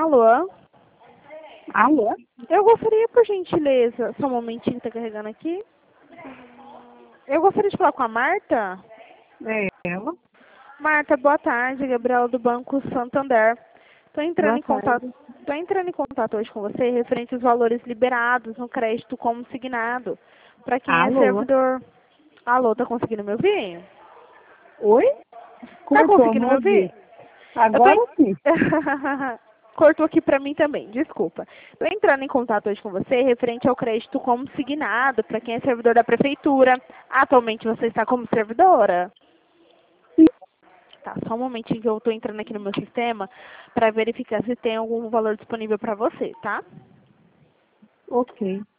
Alô? Alô? Eu gostaria, por gentileza, só um momentinho, tá carregando aqui. Eu gostaria de falar com a Marta. É ela. Marta, boa tarde, Gabriela do Banco Santander. Estou entrando Boa tarde. em contato hoje com você referente aos valores liberados no crédito consignado. Para quem é Alô? servidor. Alô, tá conseguindo me ouvir? Oi? Tá Cortou, conseguindo não me ouvir? ouvi. Eu tô Agora em... sim. Cortou aqui pra mim também, desculpa. Estou entrando em contato hoje com você referente ao crédito consignado para quem é servidor da prefeitura. Atualmente você está como servidora? Tá, só um momentinho que eu estou entrando aqui no meu sistema para verificar se tem algum valor disponível para você, tá? Ok.